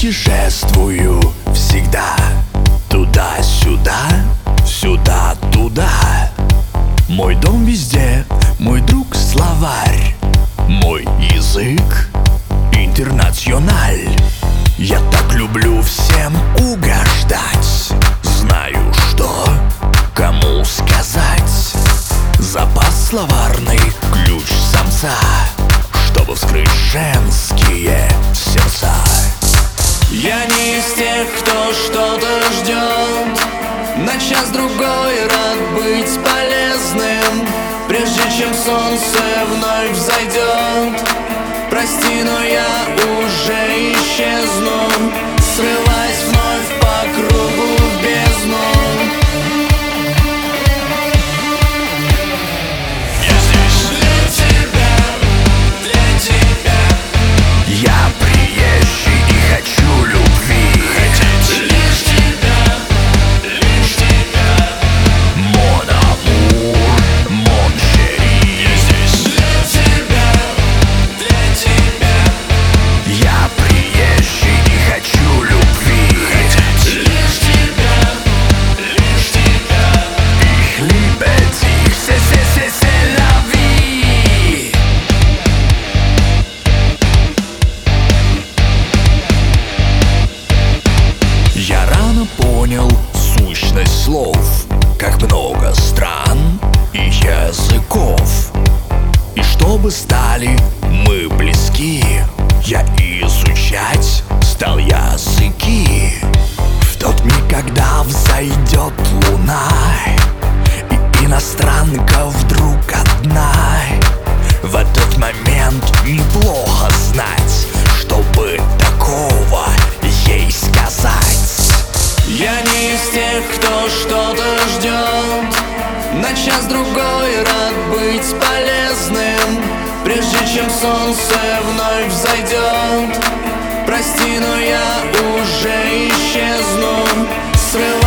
путешествую всегда туда-сюда, сюда-туда. Мой дом везде, мой друг словарь, мой язык интернациональ. Я так люблю всем угождать, знаю, что кому сказать. Запас словарный, ключ самца, чтобы вскрыть женские сердца. Я не из тех, кто что-то ждет, на час-другой рад быть полезным, прежде чем солнце вновь взойдет. Прости, но я уже исчезну, срываясь вновь по кругу в бездну. Я здесь для тебя, для тебя. Я приезжий и хочу любви, Хотеть лишь тебя, лишь тебя. Mon amour, mon chéri. Я здесь для тебя, для тебя. Я приезжий и хочу любви, Хотеть лишь тебя, лишь тебя. Ich liebe dich, c'est la vie. Я рано понял сущность слов, как много стран и языков. И чтобы стали мы близки, я изучать стал языки. В тот миг, когда взойдет луна, и иностранка вдруг одна, в этот момент неплохо знать, чтобы такого ей сказать. Я не из тех, кто что-то ждет, на час-другой рад быть полезным, прежде чем солнце вновь взойдет. Прости, но я уже исчезну, срываясь